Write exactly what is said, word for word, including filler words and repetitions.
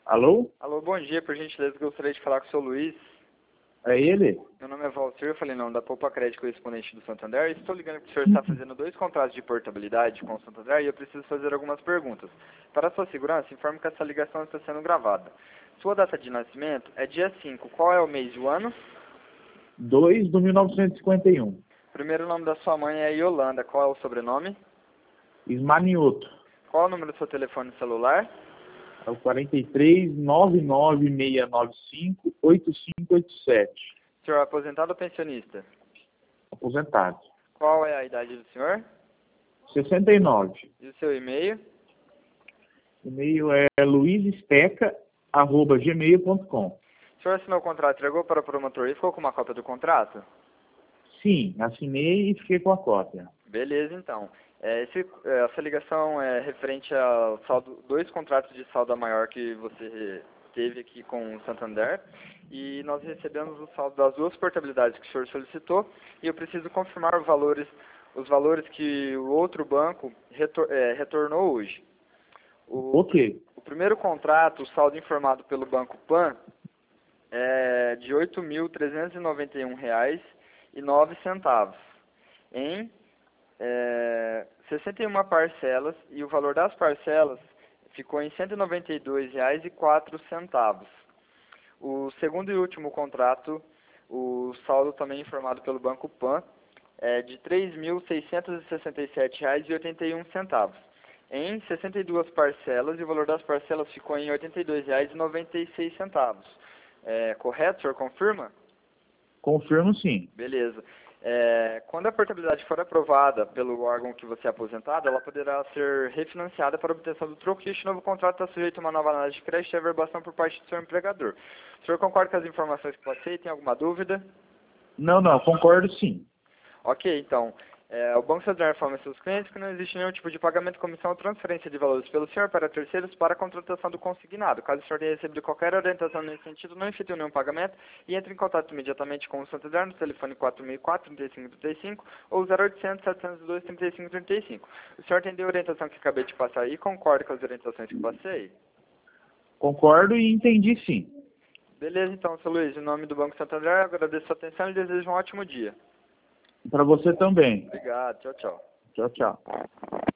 Alô? Alô, bom dia, por gentileza, gostaria de falar com o seu Luiz. É ele? Meu nome é Valcir, eu falei não, da Poupa Crédito Correspondente do Santander. Estou ligando que o senhor está fazendo dois contratos de portabilidade com o Santander e eu preciso fazer algumas perguntas. Para a sua segurança, informe que essa ligação está sendo gravada. Sua data de nascimento é dia cinco. Qual é o mês e o ano? dois de mil novecentos e cinquenta e um. Primeiro nome da sua mãe é Yolanda. Qual é o sobrenome? Ismanioto. Qual é o número do seu telefone celular? É o quarenta e três, nove nove seis nove cinco, oito cinco oito sete. Senhor é aposentado ou pensionista? Aposentado. Qual é a idade do senhor? sessenta e nove. E o seu e-mail? O e-mail é luizesteca arroba gmail ponto com. O senhor assinou o contrato, entregou para o promotor e ficou com uma cópia do contrato? Sim, assinei e fiquei com a cópia. Beleza, então. É, esse, é, essa ligação é referente a saldo, dois contratos de saldo a maior que você teve aqui com o Santander. E nós recebemos o saldo das duas portabilidades que o senhor solicitou. E eu preciso confirmar os valores, os valores que o outro banco retor, é, retornou hoje. O, Ok. o primeiro contrato, o saldo informado pelo Banco Pan, é de oito mil trezentos e noventa e um reais e nove centavos. Em É, sessenta e uma parcelas e o valor das parcelas ficou em cento e noventa e dois reais e quatro centavos. O segundo e último contrato, o saldo também informado pelo Banco Pan, é de três mil seiscentos e sessenta e sete reais e oitenta e um centavos. Em sessenta e duas parcelas e o valor das parcelas ficou em oitenta e dois reais e noventa e seis centavos. É, correto, o senhor confirma? Confirmo sim. Beleza. É, quando a portabilidade for aprovada pelo órgão que você é aposentado, ela poderá ser refinanciada para obtenção do troco e este novo contrato está sujeito a uma nova análise de crédito e averbação por parte do seu empregador. O senhor concorda com as informações que passei? Tem alguma dúvida? Não, não, concordo sim. Ok, então. É, o Banco Santander informa seus clientes que não existe nenhum tipo de pagamento, comissão ou transferência de valores pelo senhor para terceiros para a contratação do consignado. Caso o senhor tenha recebido qualquer orientação nesse sentido, não efetue nenhum pagamento e entre em contato imediatamente com o Santander no telefone quatro mil e quatro, trinta e cinco trinta e cinco ou zero oitocentos, setecentos e dois, trinta e cinco trinta e cinco. O senhor entendeu a orientação que acabei de passar aí e concorda com as orientações que passei? Concordo e entendi sim. Beleza, então, seu Luiz. Em nome do Banco Santander, eu agradeço a sua atenção e desejo um ótimo dia. Para você também. Obrigado. Tchau, tchau. Tchau, tchau.